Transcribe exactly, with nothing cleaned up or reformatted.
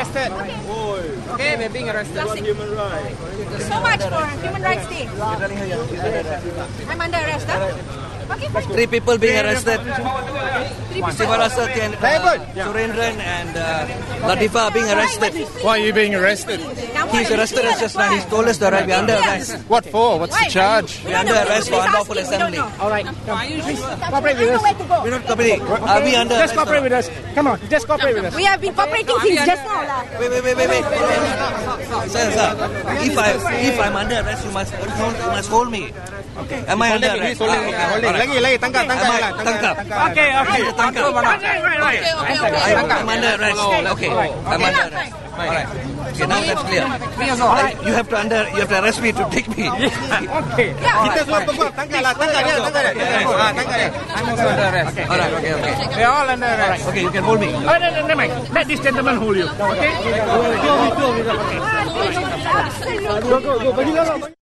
arrested. Okay, we're being arrested. Human rights. So much for Human Rights Day. I'm under arrest, huh? Okay, fine. Three people being arrested. Three people. Siva Rasat and uh, Surendran and uh, Latifa are being arrested. Why are you being arrested? He's arrested us just now. He's told us that right. We're under arrest. What for? What's the charge? We're under arrest for unlawful assembly. All right, please cooperate with us. We're not cooperating. Are we under Just arrest? cooperate with us. Come on, just cooperate with us. We have been cooperating since just now. lah. Wait, wait, wait, wait, wait. Sir, sir. If I if I'm under arrest, you must you must hold me. Okay. Am I under arrest? He's holding. Ah, Okay, okay, holding. all right. Lagi, lagi. Tangkap, tangkap. Am I lah, tangkap? Okay, okay. Tangkap. Right, right, right. Okay, okay, okay. I'm, I'm under arrest. Okay. I'm under arrest. All right. Okay, now that's clear. All right. You have to under you have to arrest me to take me. Okay. Kita semua peguam. Tangkap lah, tangkap dia, tangkap dia. Ah, tangkap dia. I'm also under arrest. All right. Okay. Okay. We're all under arrest. Okay. You can hold me. Oh, no, no, never mind. Let this gentleman hold you. Okay? Go, go, go. Go, go, go.